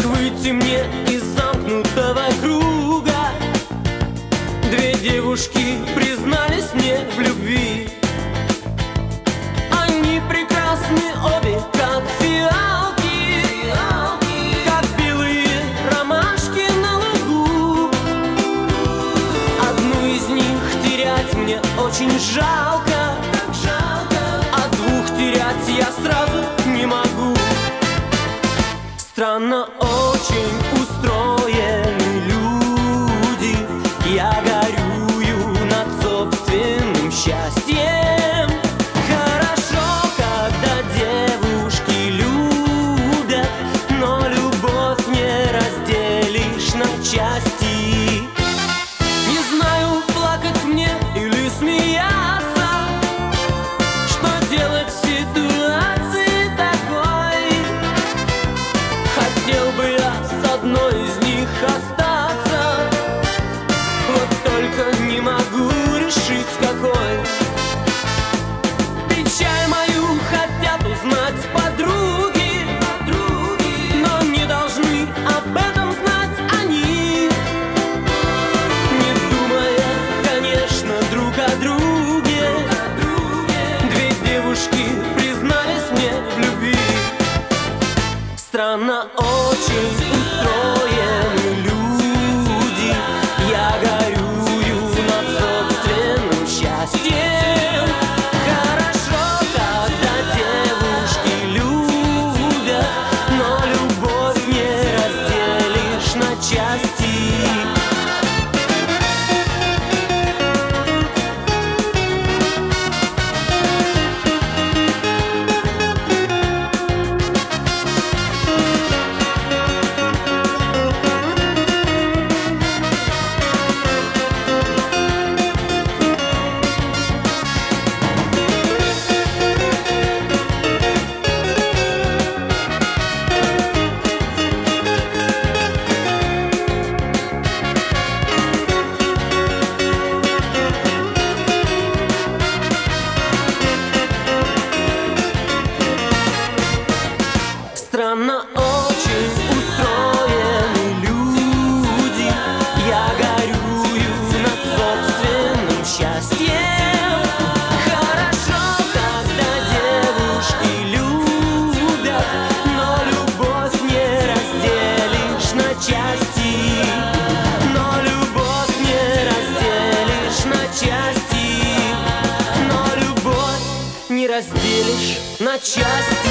Как выйти мне из замкнутого круга? Две девушки признались мне в любви. Они прекрасны обе, как фиалки, как белые ромашки на лугу. Одну из них терять мне очень жалко, а двух терять я сразу не могу. Странно очень устроены люди. Я горюю над собственным счастьем. Хорошо, когда девушки любят, но любовь не разделишь на части. Не знаю, плакать мне или смеяться. Что делать в ситуации такой? Хотел бы я с одной из них остаться, вот только не могу решить, с какой. Печаль мою хотят узнать подруги, но не должны об этом знать они. Не думая, конечно, друг о друге, две девушки признались мне в любви. Странно очень устроены люди. Я горюю над собственным счастьем. Хорошо, когда девушки любят, но любовь не разделишь на части. Странно очень устроены люди. Я горюю над собственным счастьем. Хорошо, когда девушки любят, но любовь не разделишь на части. Но любовь не разделишь на части. Но любовь не разделишь на части.